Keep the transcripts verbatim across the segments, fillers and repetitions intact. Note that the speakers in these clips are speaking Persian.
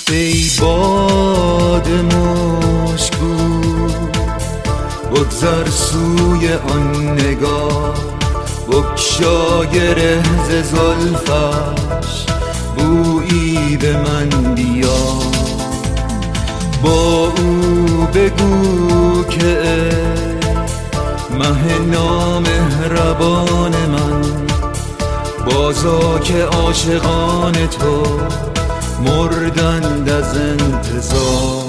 ای باد مشکو بگذر سوی آن نگاه، بگشا گره ز زلفش، بویی به من بیا. با او بگو که مه نامهربان من، بازا که عاشقان تو مردند از انتظار.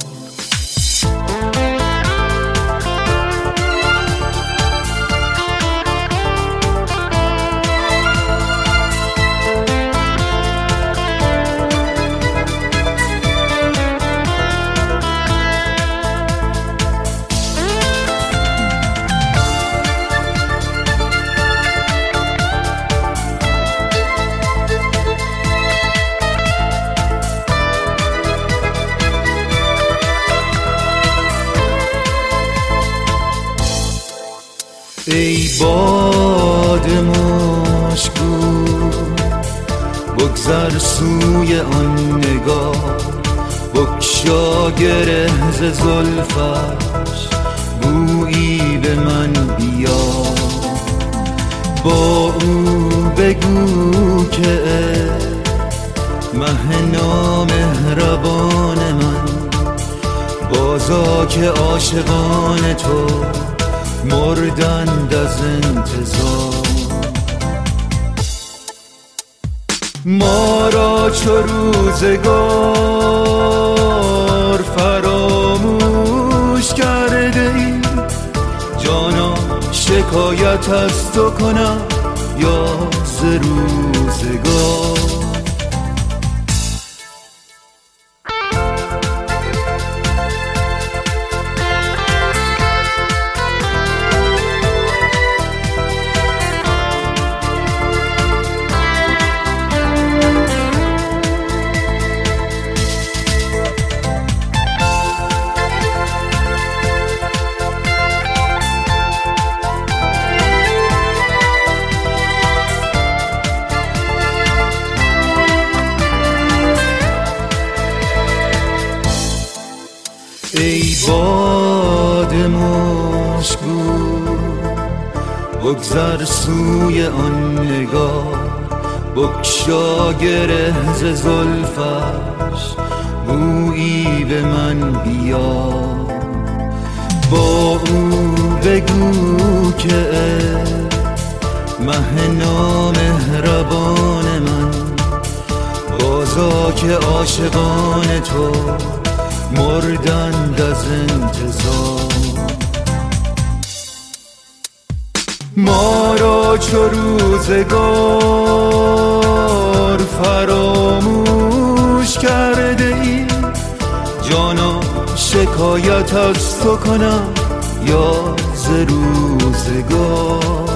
ای باد مشکو بگذر سوی آن نگاه، بگشا گره ز زلفش، بویی به من بیا. با او بگو که مه نامهربان من، بازا که عاشقان تو مردند از انتظار. ما را چو روزگار فراموش کرده ای، جانا شکایت از تو کنم یا ز روزگار. ای باد مشکو بگذر سوی آن نگاه، بگشا گره ز زلفش، بویی به من بیا. با او بگو که مه نامهربان من، بازا که عاشقان تو مردند از انتظار. ما را چو روزگار فراموش کرده ای، جانا شکایت از تو کنم یا ز روزگار.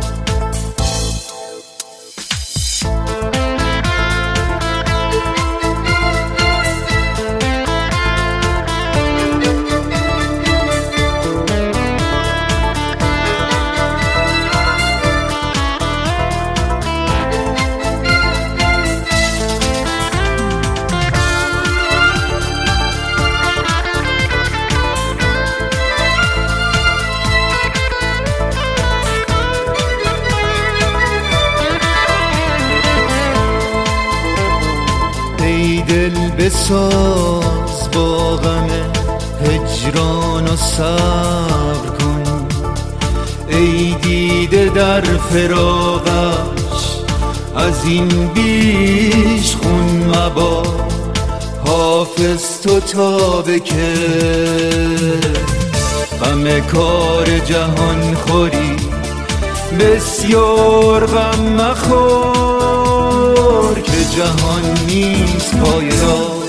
ای دل بساز با غم هجران و صبر کن، ای دیده در فراقش از این بیش خون مبار. حافظ تو تا بکه غم کار جهان خوری، بسیار غم مخور که جهان نیست پایدار.